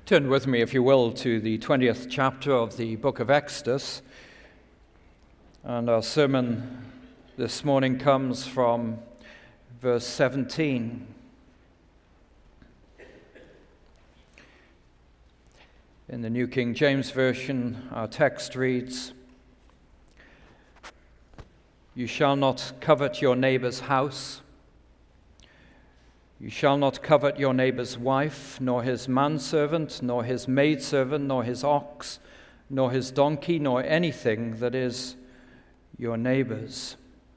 Turn with me, if you will, to the 20th chapter of the book of Exodus. And our sermon this morning comes from verse 17. In the New King James Version, our text reads, "You shall not covet your neighbor's house. You shall not covet your neighbor's wife, nor his manservant, nor his maidservant, nor his ox, nor his donkey, nor anything that is your neighbor's."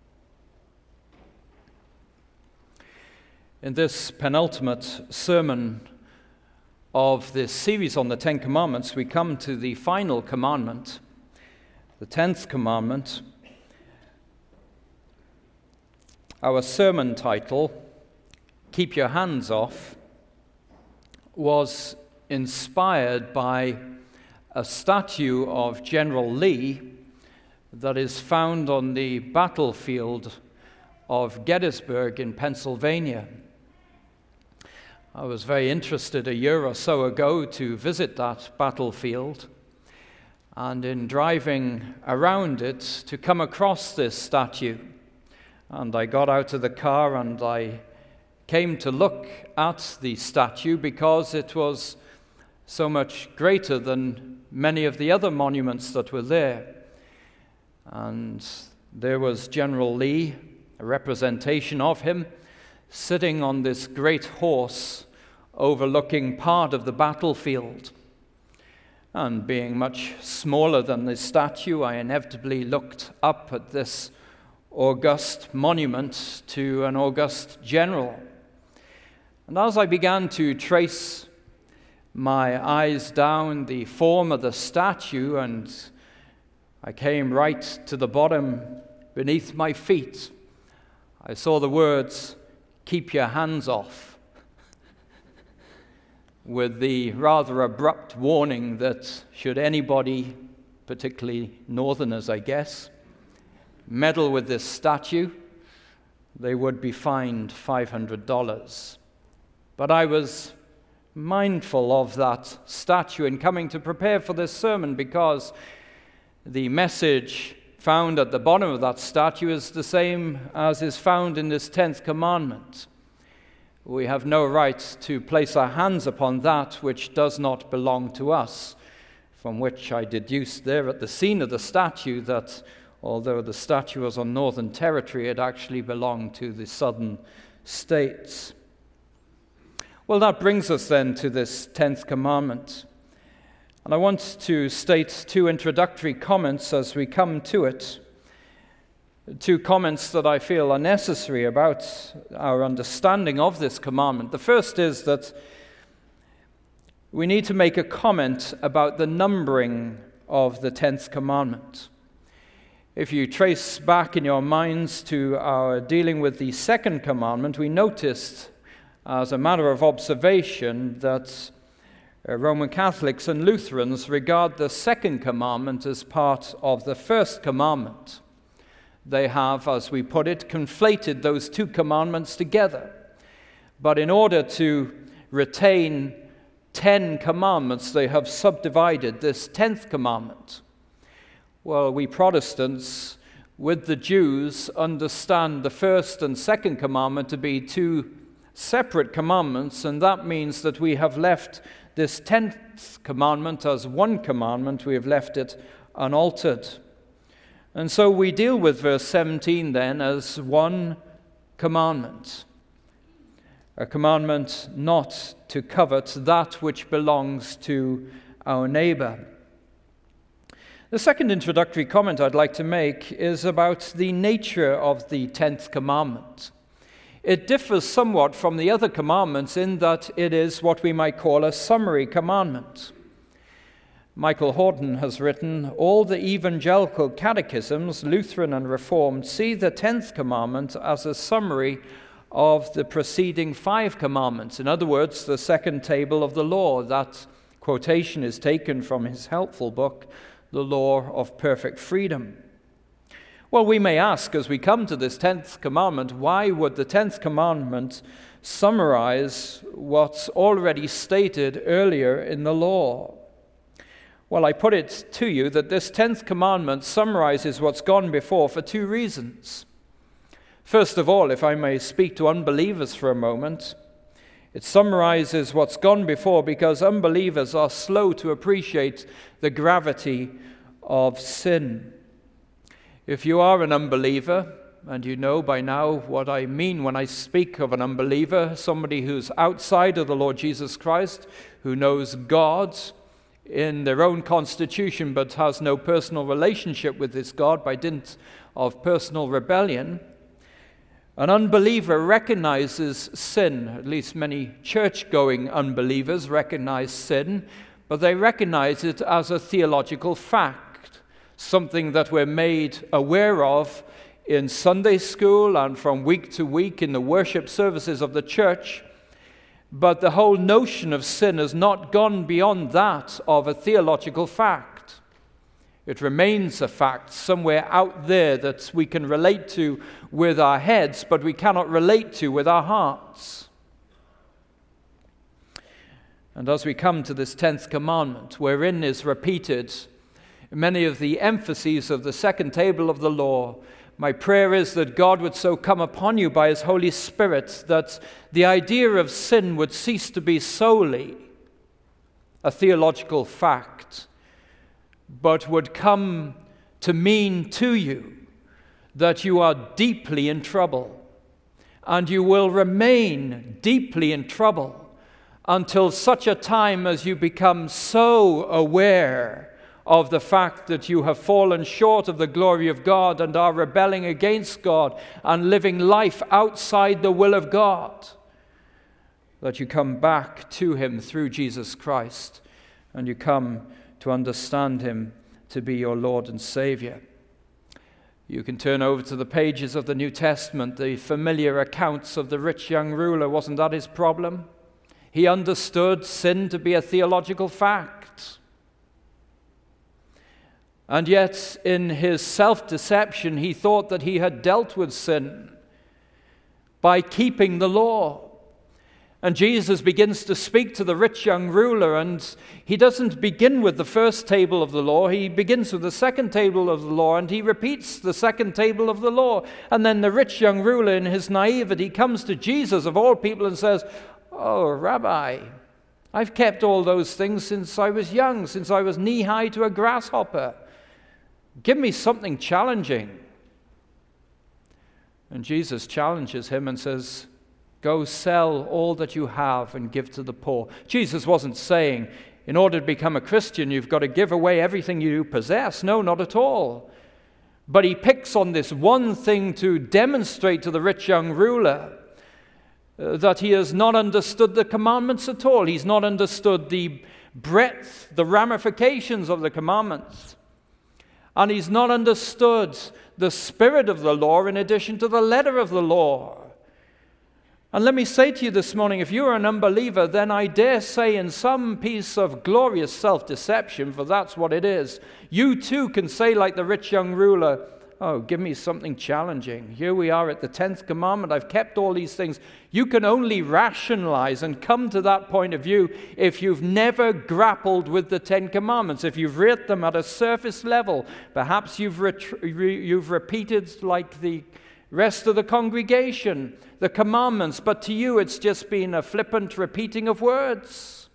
In this penultimate sermon of this series on the Ten Commandments, we come to the final commandment, the 10th commandment. Our sermon title, "Keep Your Hands Off," was inspired by a statue of General Lee that is found on the battlefield of Gettysburg in Pennsylvania. I was very interested a year or so ago to visit that battlefield, and in driving around it to come across this statue. And I got out of the car and I came to look at the statue because it was so much greater than many of the other monuments that were there. And there was General Lee, a representation of him, sitting on this great horse overlooking part of the battlefield. And being much smaller than the statue, I inevitably looked up at this august monument to an august general. And as I began to trace my eyes down the form of the statue, and I came right to the bottom beneath my feet, I saw the words, "Keep your hands off," with the rather abrupt warning that should anybody, particularly Northerners, I guess, meddle with this statue, they would be fined $500. But I was mindful of that statue in coming to prepare for this sermon because the message found at the bottom of that statue is the same as is found in this 10th commandment. We have no right to place our hands upon that which does not belong to us, from which I deduced there at the scene of the statue that although the statue was on northern territory, it actually belonged to the southern states. Well, that brings us then to this 10th commandment. And I want to state two introductory comments as we come to it. Two comments that I feel are necessary about our understanding of this commandment. The first is that we need to make a comment about the numbering of the 10th commandment. If you trace back in your minds to our dealing with the second commandment, we noticed as a matter of observation that Roman Catholics and Lutherans regard the second commandment as part of the first commandment. They have, as we put it, conflated those two commandments together. But in order to retain 10 commandments, they have subdivided this 10th commandment. Well, we Protestants, with the Jews, understand the first and second commandment to be two separate commandments, and that means that we have left this 10th commandment as one commandment. We have left it unaltered. And so we deal with verse 17 then as one commandment. A commandment not to covet that which belongs to our neighbor. The second introductory comment I'd like to make is about the nature of the 10th commandment. It differs somewhat from the other commandments in that it is what we might call a summary commandment. Michael Horton has written, "All the evangelical catechisms, Lutheran and Reformed, see the 10th commandment as a summary of the preceding 5 commandments." In other words, the second table of the law. That quotation is taken from his helpful book, The Law of Perfect Freedom. Well, we may ask as we come to this 10th commandment, why would the 10th commandment summarize what's already stated earlier in the law? Well, I put it to you that this 10th commandment summarizes what's gone before for two reasons. First of all, if I may speak to unbelievers for a moment, it summarizes what's gone before because unbelievers are slow to appreciate the gravity of sin. If you are an unbeliever, and you know by now what I mean when I speak of an unbeliever, somebody who's outside of the Lord Jesus Christ, who knows God in their own constitution but has no personal relationship with this God by dint of personal rebellion, an unbeliever recognizes sin. At least many church-going unbelievers recognize sin, but they recognize it as a theological fact, something that we're made aware of in Sunday school and from week to week in the worship services of the church. But the whole notion of sin has not gone beyond that of a theological fact. It remains a fact somewhere out there that we can relate to with our heads, but we cannot relate to with our hearts. And as we come to this 10th commandment, wherein is repeated many of the emphases of the second table of the law, my prayer is that God would so come upon you by His Holy Spirit that the idea of sin would cease to be solely a theological fact, but would come to mean to you that you are deeply in trouble, and you will remain deeply in trouble until such a time as you become so aware of the fact that you have fallen short of the glory of God and are rebelling against God and living life outside the will of God, that you come back to Him through Jesus Christ and you come to understand Him to be your Lord and Savior. You can turn over to the pages of the New Testament, the familiar accounts of the rich young ruler. Wasn't that his problem? He understood sin to be a theological fact. And yet, in his self-deception, he thought that he had dealt with sin by keeping the law. And Jesus begins to speak to the rich young ruler, and he doesn't begin with the first table of the law. He begins with the second table of the law, and he repeats the second table of the law. And then the rich young ruler, in his naivety, comes to Jesus, of all people, and says, "Oh, Rabbi, I've kept all those things since I was young, since I was knee-high to a grasshopper. Give me something challenging." And Jesus challenges him and says, "Go sell all that you have and give to the poor." Jesus wasn't saying, in order to become a Christian, you've got to give away everything you possess. No, not at all. But he picks on this one thing to demonstrate to the rich young ruler that he has not understood the commandments at all. He's not understood the breadth, the ramifications of the commandments. And he's not understood the spirit of the law in addition to the letter of the law. And let me say to you this morning, if you are an unbeliever, then I dare say in some piece of glorious self-deception, for that's what it is, you too can say like the rich young ruler, "Oh, give me something challenging. Here we are at the 10th commandment. I've kept all these things." You can only rationalize and come to that point of view if you've never grappled with the 10 commandments. If you've read them at a surface level, perhaps you've repeated like the rest of the congregation the commandments, but to you it's just been a flippant repeating of words.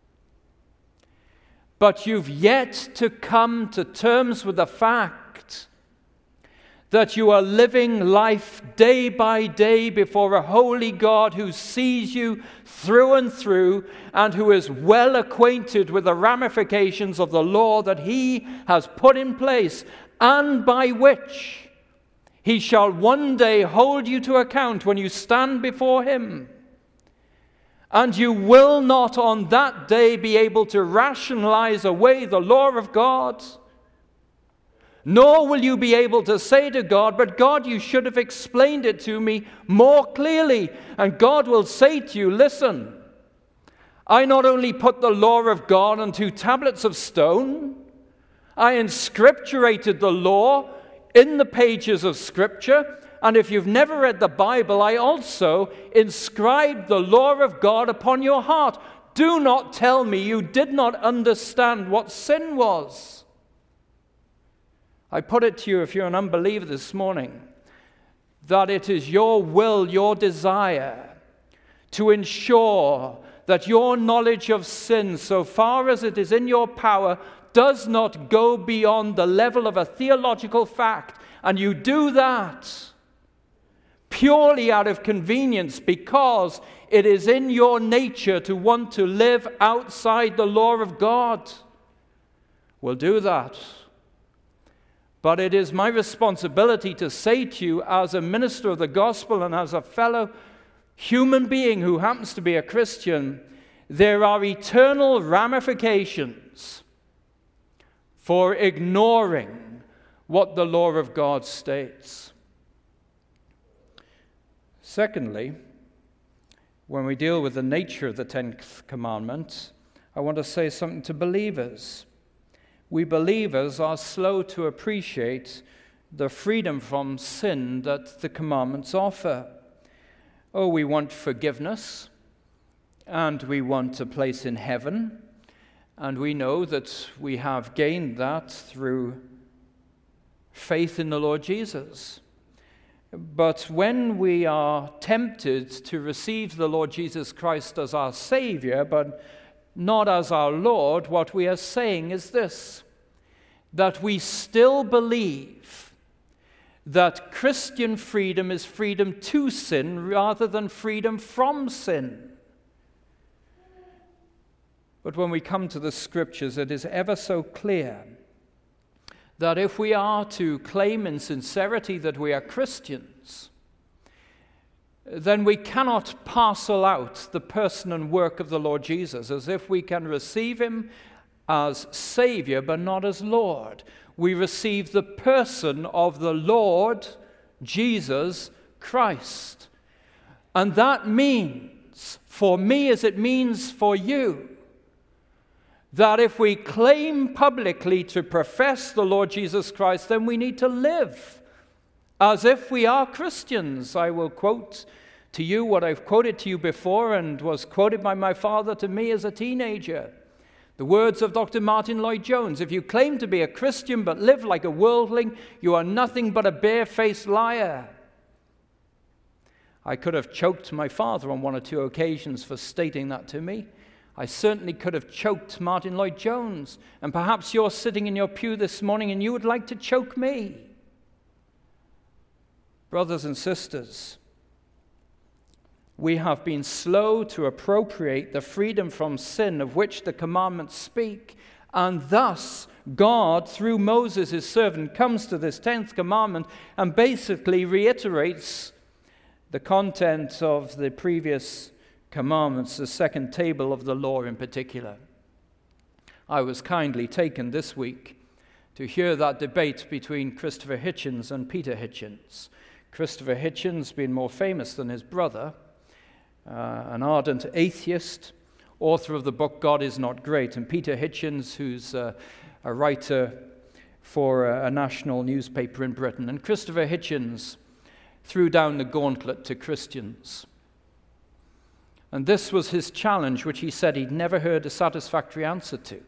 But you've yet to come to terms with the fact that you are living life day by day before a holy God who sees you through and through and who is well acquainted with the ramifications of the law that He has put in place and by which He shall one day hold you to account when you stand before Him. And you will not on that day be able to rationalize away the law of God. Nor will you be able to say to God, "But God, you should have explained it to me more clearly." And God will say to you, "Listen, I not only put the law of God on 2 tablets of stone, I inscripturated the law in the pages of Scripture, and if you've never read the Bible, I also inscribed the law of God upon your heart. Do not tell me you did not understand what sin was. I put it to you, if you're an unbeliever this morning, that it is your will, your desire, to ensure that your knowledge of sin, so far as it is in your power, does not go beyond the level of a theological fact. And you do that purely out of convenience, because it is in your nature to want to live outside the law of God. We'll do that. But it is my responsibility to say to you, as a minister of the gospel and as a fellow human being who happens to be a Christian, there are eternal ramifications for ignoring what the law of God states. Secondly, when we deal with the nature of the 10th commandment, I want to say something to believers. We believers are slow to appreciate the freedom from sin that the commandments offer. Oh, we want forgiveness, and we want a place in heaven, and we know that we have gained that through faith in the Lord Jesus. But when we are tempted to receive the Lord Jesus Christ as our Savior, but not as our Lord, what we are saying is this: that we still believe that Christian freedom is freedom to sin rather than freedom from sin. But when we come to the Scriptures, it is ever so clear that if we are to claim in sincerity that we are Christians, then we cannot parcel out the person and work of the Lord Jesus as if we can receive him as Savior but not as Lord. We receive the person of the Lord Jesus Christ. And that means, for me as it means for you, that if we claim publicly to profess the Lord Jesus Christ, then we need to live as if we are Christians. I will quote to you what I've quoted to you before and was quoted by my father to me as a teenager. The words of Dr. Martin Lloyd-Jones: if you claim to be a Christian but live like a worldling, you are nothing but a barefaced liar. I could have choked my father on one or two occasions for stating that to me. I certainly could have choked Martin Lloyd-Jones, and perhaps you're sitting in your pew this morning and you would like to choke me. Brothers and sisters, we have been slow to appropriate the freedom from sin of which the commandments speak, and thus God, through Moses, his servant, comes to this 10th commandment and basically reiterates the content of the previous commandments, the second table of the law in particular. I was kindly taken this week to hear that debate between Christopher Hitchens and Peter Hitchens. Christopher Hitchens being more famous than his brother, an ardent atheist, author of the book God Is Not Great, and Peter Hitchens, who's a writer for a national newspaper in Britain. And Christopher Hitchens threw down the gauntlet to Christians. And this was his challenge, which he said he'd never heard a satisfactory answer to.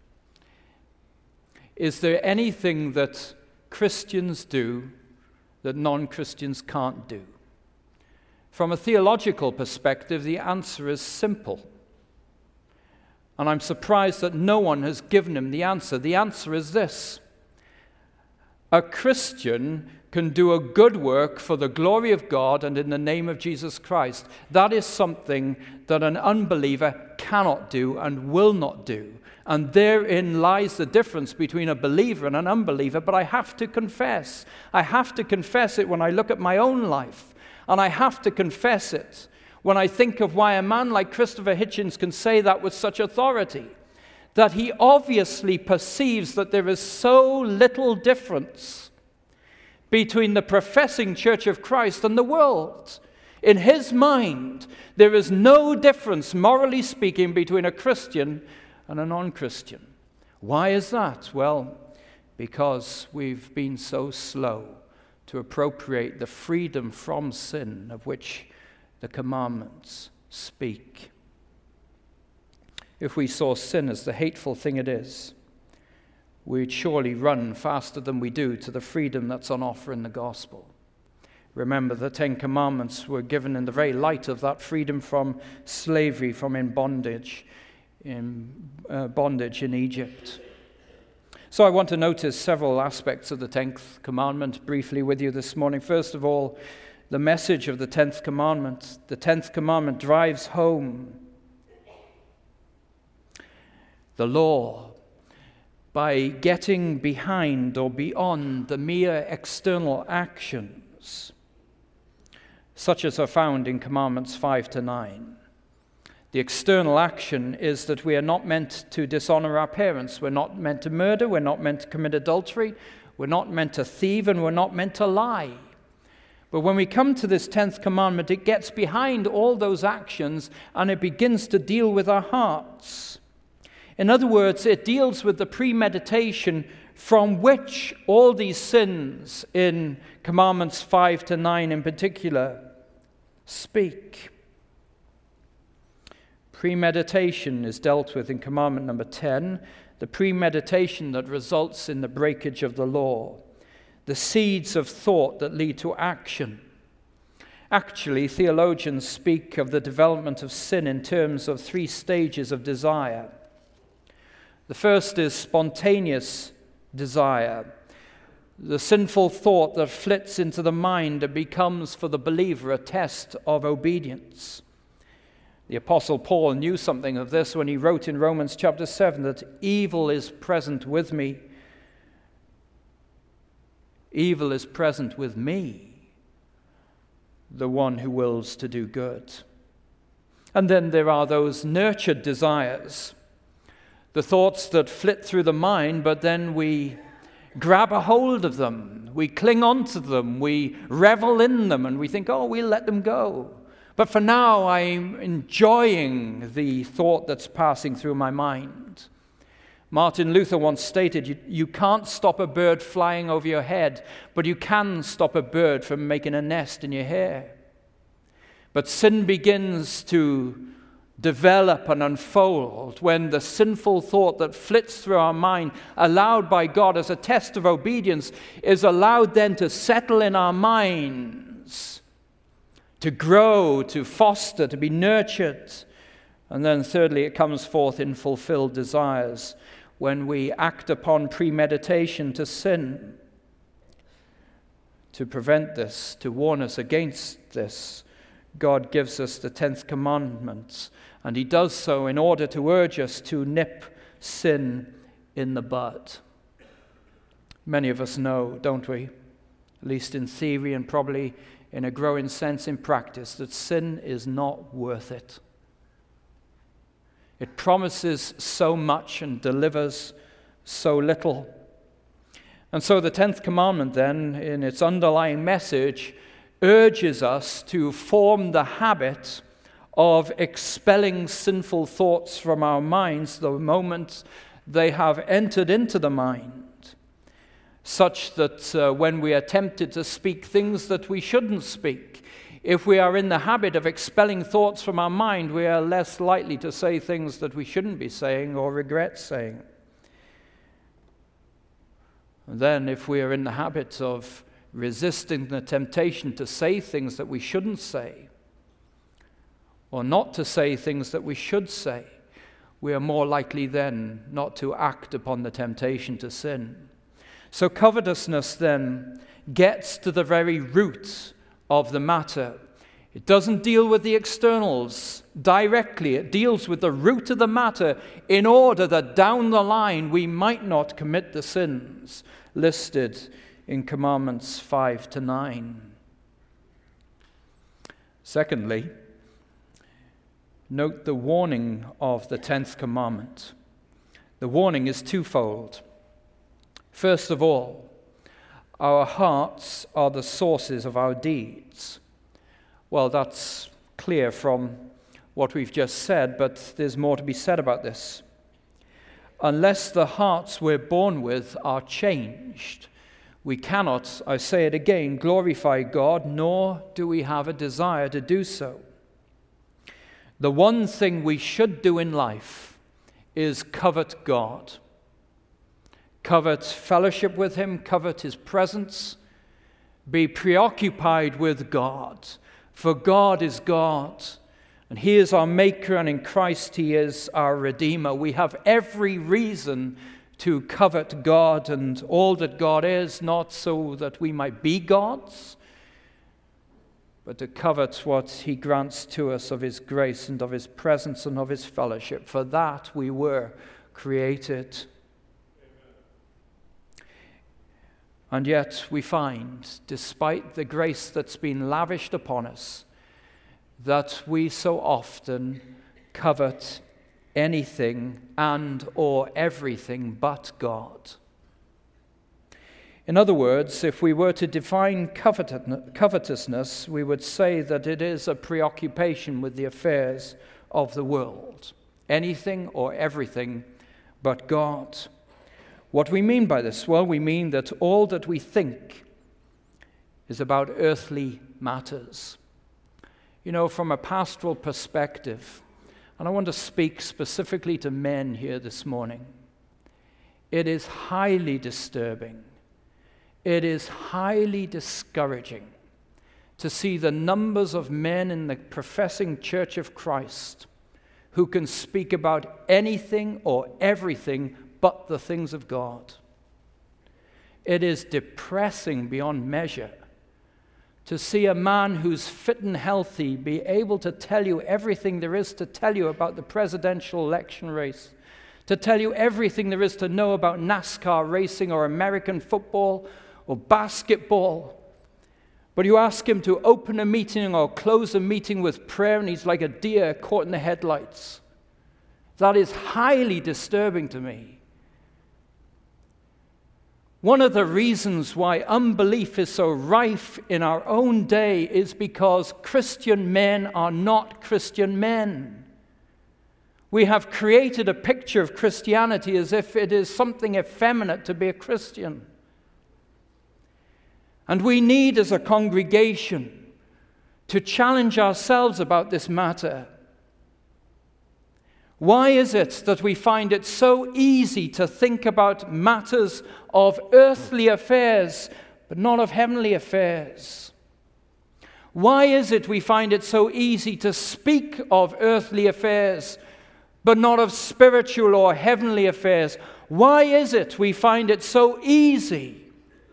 Is there anything that Christians do that non-Christians can't do? From a theological perspective, the answer is simple. And I'm surprised that no one has given him the answer. The answer is this: a Christian can do a good work for the glory of God and in the name of Jesus Christ. That is something that an unbeliever cannot do and will not do. And therein lies the difference between a believer and an unbeliever. But I have to confess it when I look at my own life. And I have to confess it when I think of why a man like Christopher Hitchens can say that with such authority. That he obviously perceives that there is so little difference between the professing Church of Christ and the world. In his mind, there is no difference, morally speaking, between a Christian and a non-Christian. Why is that? Well, because we've been so slow to appropriate the freedom from sin of which the commandments speak. If we saw sin as the hateful thing it is, we'd surely run faster than we do to the freedom that's on offer in the gospel. Remember, the 10 Commandments were given in the very light of that freedom from slavery, from bondage in Egypt. So I want to notice several aspects of the 10th commandment briefly with you this morning. First of all, the message of the 10th commandment. The 10th commandment drives home the law by getting behind or beyond the mere external actions, such as are found in Commandments 5 to 9. The external action is that we are not meant to dishonor our parents. We're not meant to murder. We're not meant to commit adultery. We're not meant to thieve, and we're not meant to lie. But when we come to this 10th commandment, it gets behind all those actions and it begins to deal with our hearts. In other words, it deals with the premeditation from which all these sins in Commandments 5 to 9 in particular speak. Premeditation is dealt with in commandment number 10, the premeditation that results in the breakage of the law, the seeds of thought that lead to action. Actually, theologians speak of the development of sin in terms of 3 stages of desire. The first is spontaneous desire, the sinful thought that flits into the mind and becomes for the believer a test of obedience. The Apostle Paul knew something of this when he wrote in Romans chapter 7 that evil is present with me. Evil is present with me, the one who wills to do good. And then there are those nurtured desires, the thoughts that flit through the mind, but then we grab a hold of them, we cling on to them, we revel in them, and we think, oh, we'll let them go. But for now, I'm enjoying the thought that's passing through my mind. Martin Luther once stated, you can't stop a bird flying over your head, but you can stop a bird from making a nest in your hair. But sin begins to develop and unfold when the sinful thought that flits through our mind, allowed by God as a test of obedience, is allowed then to settle in our minds, to grow, to foster, to be nurtured. And then thirdly, it comes forth in fulfilled desires when we act upon premeditation to sin. To prevent this, to warn us against this, God gives us the 10th commandment, and he does so in order to urge us to nip sin in the bud. Many of us know, don't we, at least in theory and probably in a growing sense in practice, that sin is not worth it. It promises so much and delivers so little. And so the 10th commandment then, in its underlying message, urges us to form the habit of expelling sinful thoughts from our minds the moment they have entered into the mind, such that when we are tempted to speak things that we shouldn't speak, if we are in the habit of expelling thoughts from our mind, we are less likely to say things that we shouldn't be saying or regret saying. And then if we are in the habit of resisting the temptation to say things that we shouldn't say, or not to say things that we should say, we are more likely then not to act upon the temptation to sin. So covetousness then gets to the very root of the matter. It doesn't deal with the externals directly. It deals with the root of the matter in order that down the line we might not commit the sins listed in Commandments 5 to 9. Secondly, note the warning of the 10th commandment. The warning is twofold. First of all, our hearts are the sources of our deeds. Well, that's clear from what we've just said, but there's more to be said about this. Unless the hearts we're born with are changed, We cannot, I say it again, glorify God, nor do we have a desire to do so. The one thing we should do in life is covet God. Covet fellowship with Him, covet His presence, be preoccupied with God, for God is God, and He is our Maker, and in Christ He is our Redeemer. We have every reason to covet God and all that God is, not so that we might be gods, but to covet what He grants to us of His grace and of His presence and of His fellowship. For that we were created. And yet we find, despite the grace that's been lavished upon us, that we so often covet anything and or everything but God. In other words, if we were to define covetousness, we would say that it is a preoccupation with the affairs of the world. Anything or everything but God. What do we mean by this? Well, we mean that all that we think is about earthly matters. You know, from a pastoral perspective, and I want to speak specifically to men here this morning, it is highly disturbing. It is highly discouraging to see the numbers of men in the professing Church of Christ who can speak about anything or everything but the things of God. It is depressing beyond measure to see a man who's fit and healthy be able to tell you everything there is to tell you about the presidential election race, to tell you everything there is to know about NASCAR racing or American football or basketball. But you ask him to open a meeting or close a meeting with prayer, and he's like a deer caught in the headlights. That is highly disturbing to me. One of the reasons why unbelief is so rife in our own day is because Christian men are not Christian men. We have created a picture of Christianity as if it is something effeminate to be a Christian. And we need, as a congregation, to challenge ourselves about this matter. Why is it that we find it so easy to think about matters of earthly affairs, but not of heavenly affairs? Why is it we find it so easy to speak of earthly affairs, but not of spiritual or heavenly affairs? Why is it we find it so easy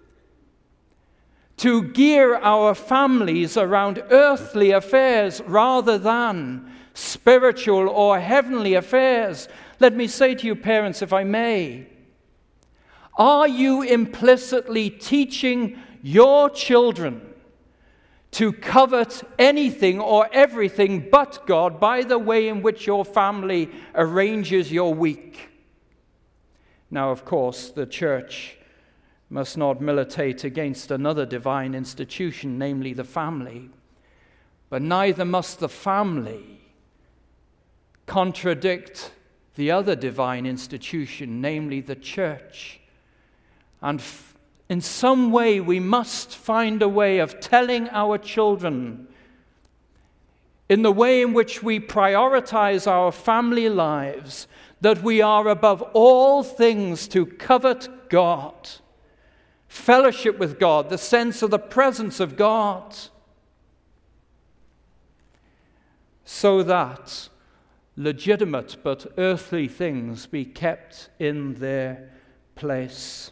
to gear our families around earthly affairs rather than spiritual or heavenly affairs? Let me say to you, parents, if I may, are you implicitly teaching your children to covet anything or everything but God by the way in which your family arranges your week? Now, of course, the church must not militate against another divine institution, namely the family, but neither must the family contradict the other divine institution, namely the church. And in some way, we must find a way of telling our children, in the way in which we prioritize our family lives, that we are above all things to covet God, fellowship with God, the sense of the presence of God, so that legitimate but earthly things be kept in their place.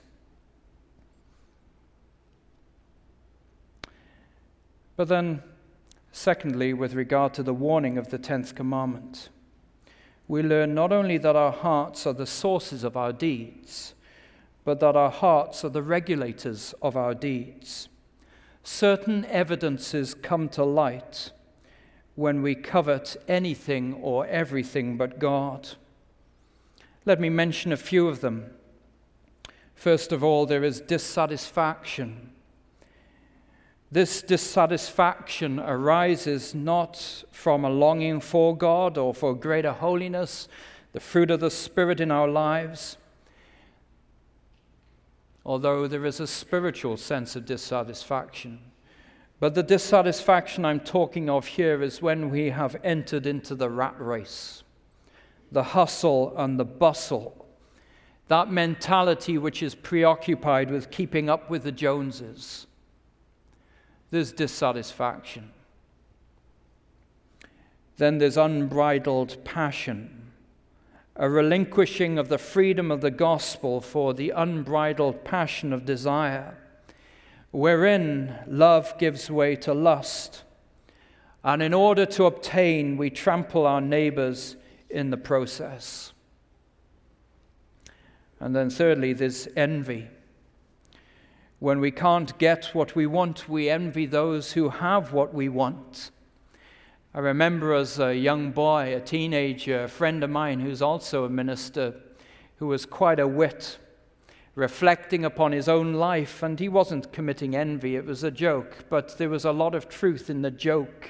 But then, secondly, with regard to the warning of the 10th commandment, we learn not only that our hearts are the sources of our deeds, but that our hearts are the regulators of our deeds. Certain evidences come to light when we covet anything or everything but God. Let me mention a few of them. First of all, there is dissatisfaction. This dissatisfaction arises not from a longing for God or for greater holiness, the fruit of the Spirit in our lives. although there is a spiritual sense of dissatisfaction. But the dissatisfaction I'm talking of here is when we have entered into the rat race, the hustle and the bustle, that mentality which is preoccupied with keeping up with the Joneses. There's dissatisfaction. Then there's unbridled passion, a relinquishing of the freedom of the gospel for the unbridled passion of desire, wherein love gives way to lust, and in order to obtain, we trample our neighbors in the process. And then thirdly, there's envy. When we can't get what we want, we envy those who have what we want. I remember as a young boy, a teenager, a friend of mine who's also a minister, who was quite a wit, reflecting upon his own life, and he wasn't committing envy, it was a joke, but there was a lot of truth in the joke.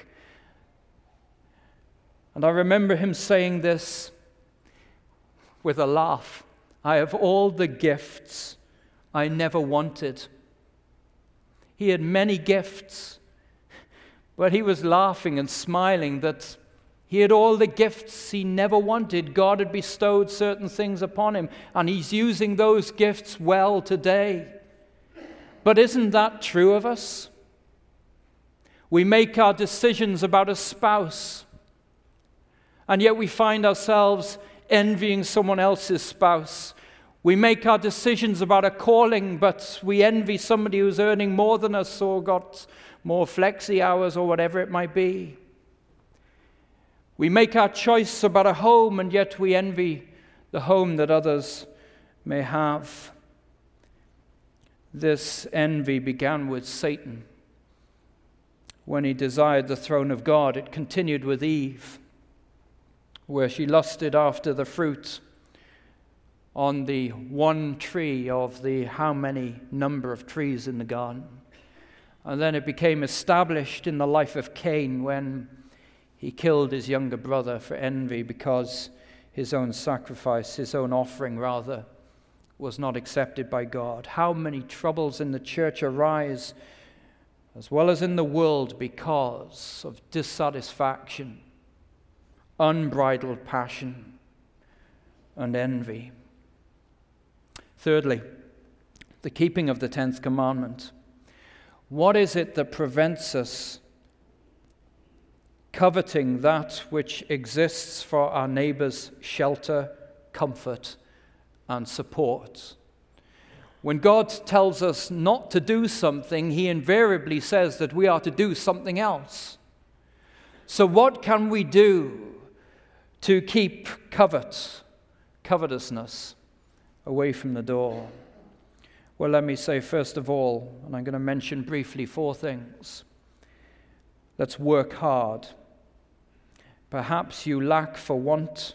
And I remember him saying this with a laugh: I have all the gifts I never wanted. He had many gifts, but he was laughing and smiling that he had all the gifts he never wanted. God had bestowed certain things upon him, and he's using those gifts well today. But isn't that true of us? We make our decisions about a spouse, and yet we find ourselves envying someone else's spouse. We make our decisions about a calling, but we envy somebody who's earning more than us or got more flexi hours or whatever it might be. We make our choice about a home, and yet we envy the home that others may have. This envy began with Satan. When he desired the throne of God, it continued with Eve, where she lusted after the fruit on the one tree of the how many number of trees in the garden. And then it became established in the life of Cain when he killed his younger brother for envy because his own sacrifice, his own offering rather, was not accepted by God. How many troubles in the church arise as well as in the world because of dissatisfaction, unbridled passion, and envy. Thirdly, the keeping of the 10th commandment. What is it that prevents us coveting that which exists for our neighbor's shelter, comfort, and support? When God tells us not to do something, he invariably says that we are to do something else. So what can we do to keep covetousness away from the door? Well, let me say first of all, and I'm going to mention briefly 4 things. Let's work hard. Perhaps you lack for want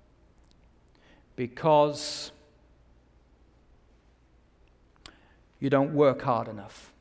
because you don't work hard enough.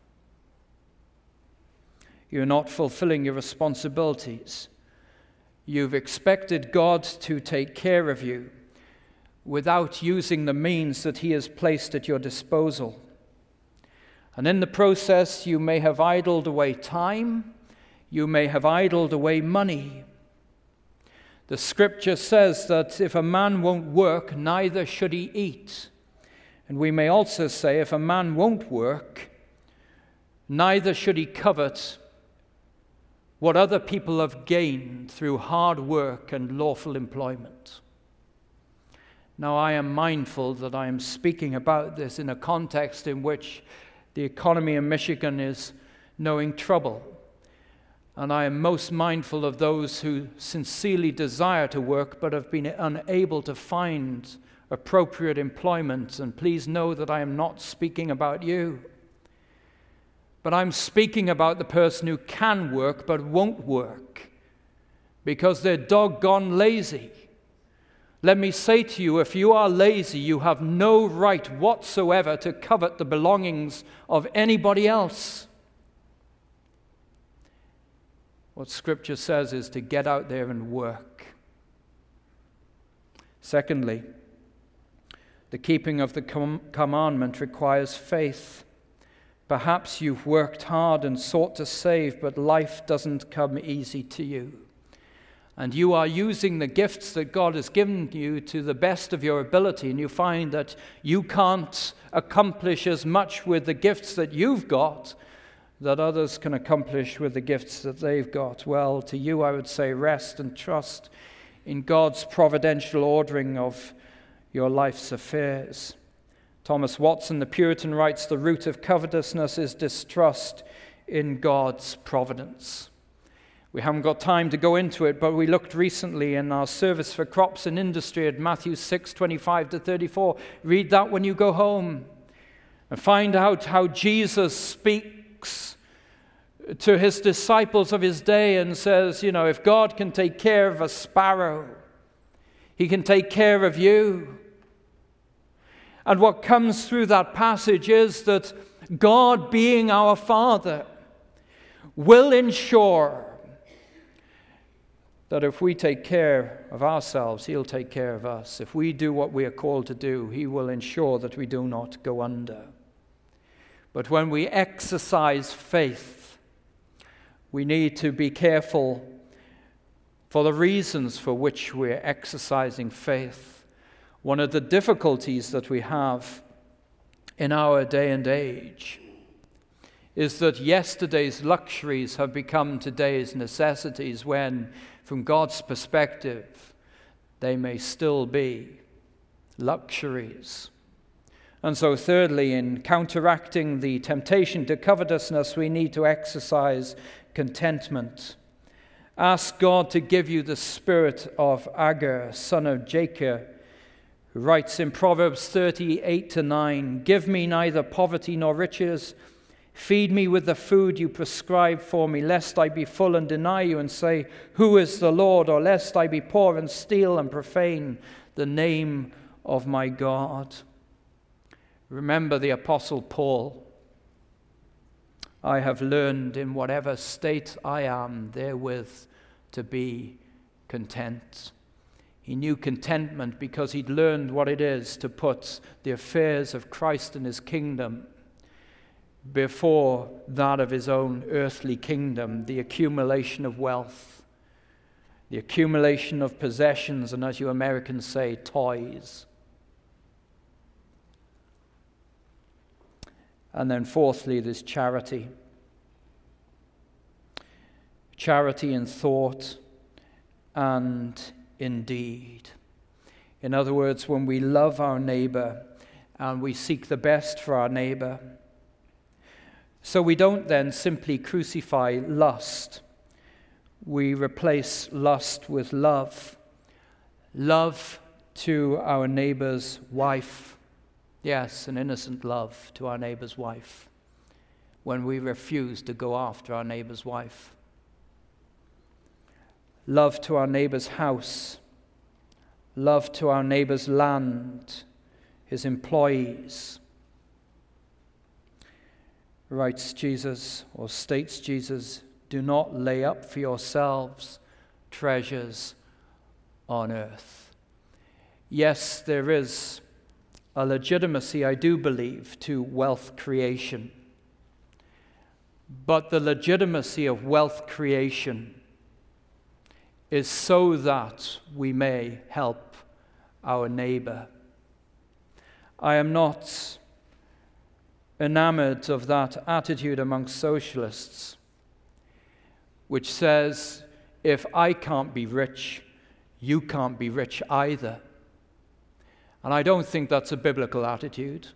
You're not fulfilling your responsibilities. You've expected God to take care of you without using the means that he has placed at your disposal. And in the process, you may have idled away time, you may have idled away money. The scripture says that if a man won't work, neither should he eat. And we may also say if a man won't work, neither should he covet what other people have gained through hard work and lawful employment. Now, I am mindful that I am speaking about this in a context in which the economy in Michigan is knowing trouble. And I am most mindful of those who sincerely desire to work but have been unable to find appropriate employment. And please know that I am not speaking about you. But I'm speaking about the person who can work but won't work because they're doggone lazy. Let me say to you, if you are lazy, you have no right whatsoever to covet the belongings of anybody else. What Scripture says is to get out there and work. Secondly, The keeping of the commandment requires faith. Perhaps you've worked hard and sought to save, but life doesn't come easy to you. And you are using the gifts that God has given you to the best of your ability, and you find that you can't accomplish as much with the gifts that you've got that others can accomplish with the gifts that they've got. Well, to you I would say rest and trust in God's providential ordering of your life's affairs. Thomas Watson, the Puritan, writes, the root of covetousness is distrust in God's providence. We haven't got time to go into it, but we looked recently in our service for crops and industry at Matthew 6:25-34. Read that when you go home and find out how Jesus speaks to his disciples of his day and says, if God can take care of a sparrow, he can take care of you. And what comes through that passage is that God, being our Father, will ensure that if we take care of ourselves, he'll take care of us. If we do what we are called to do, he will ensure that we do not go under. But when we exercise faith, we need to be careful for the reasons for which we're exercising faith. One of the difficulties that we have in our day and age is that yesterday's luxuries have become today's necessities when, from God's perspective, they may still be luxuries. And so thirdly, in counteracting the temptation to covetousness, we need to exercise contentment. Ask God to give you the spirit of Agur, son of Jacob, who writes in Proverbs 38-9, give me neither poverty nor riches. Feed me with the food you prescribe for me, lest I be full and deny you and say, who is the Lord? Or lest I be poor and steal and profane the name of my God. Remember the Apostle Paul. I have learned in whatever state I am therewith to be content. He knew contentment because he'd learned what it is to put the affairs of Christ and his kingdom before that of his own earthly kingdom, the accumulation of wealth, the accumulation of possessions, and as you Americans say, toys. And then fourthly, there's charity. Charity in thought and in deed. In other words, when we love our neighbor and we seek the best for our neighbor, so we don't then simply crucify lust. We replace lust with love. Love to our neighbor's wife. Yes, an innocent love to our neighbor's wife. When we refuse to go after our neighbor's wife. Love to our neighbor's house. Love to our neighbor's land, his employees. Writes Jesus, or states Jesus, do not lay up for yourselves treasures on earth. Yes, there is a legitimacy, I do believe, to wealth creation. But the legitimacy of wealth creation is so that we may help our neighbor. I am not enamored of that attitude amongst socialists, which says, if I can't be rich, you can't be rich either. And I don't think that's a biblical attitude.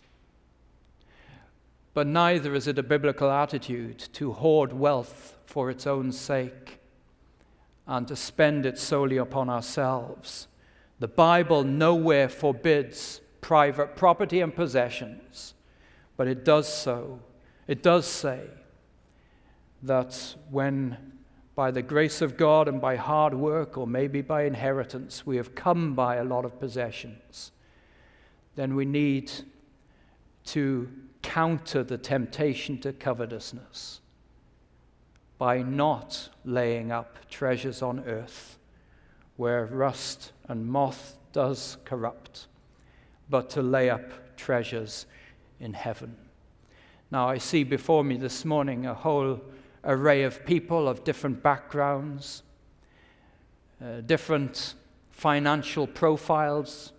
But neither is it a biblical attitude to hoard wealth for its own sake and to spend it solely upon ourselves. The Bible nowhere forbids private property and possessions, but it does say that when by the grace of God and by hard work, or maybe by inheritance, we have come by a lot of possessions, then we need to counter the temptation to covetousness by not laying up treasures on earth where rust and moth does corrupt, but to lay up treasures in heaven. Now, I see before me this morning a whole array of people of different backgrounds, different financial profiles.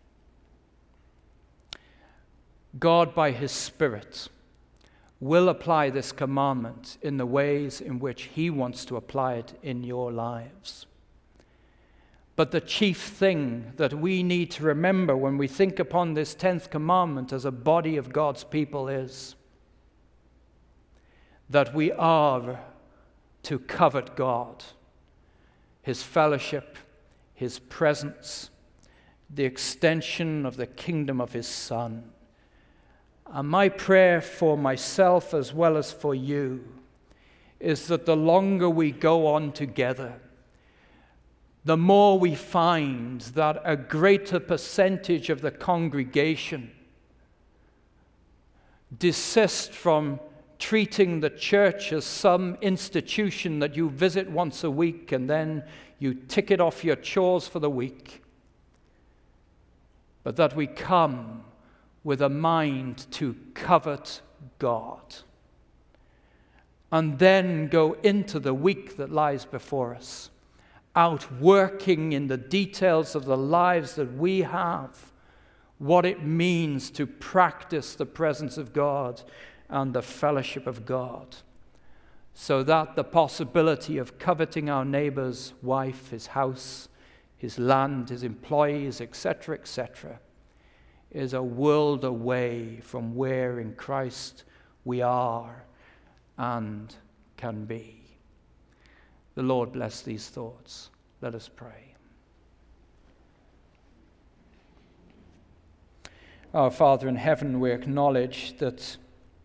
God, by His Spirit, will apply this commandment in the ways in which He wants to apply it in your lives. But the chief thing that we need to remember when we think upon this 10th commandment as a body of God's people is that we are to covet God, His fellowship, His presence, the extension of the kingdom of His Son. And my prayer for myself as well as for you is that the longer we go on together, the more we find that a greater percentage of the congregation desist from treating the church as some institution that you visit once a week and then you tick it off your chores for the week, but that we come with a mind to covet God, and then go into the week that lies before us, out working in the details of the lives that we have, what it means to practice the presence of God and the fellowship of God, so that the possibility of coveting our neighbor's wife, his house, his land, his employees, etc., is a world away from where in Christ we are and can be. The Lord bless these thoughts. Let us pray. Our Father in heaven, we acknowledge that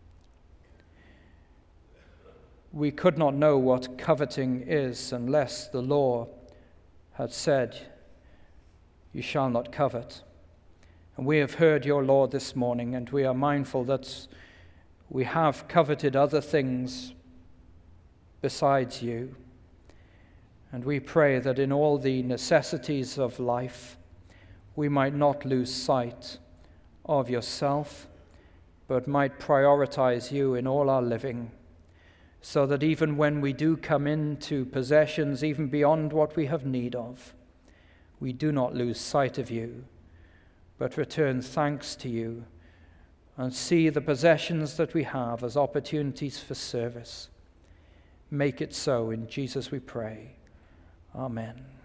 we could not know what coveting is unless the law had said, "You shall not covet." And we have heard your law this morning, and we are mindful that we have coveted other things besides you. And we pray that in all the necessities of life, we might not lose sight of yourself, but might prioritize you in all our living, so that even when we do come into possessions, even beyond what we have need of, we do not lose sight of you, but return thanks to you and see the possessions that we have as opportunities for service. Make it so. In Jesus we pray. Amen.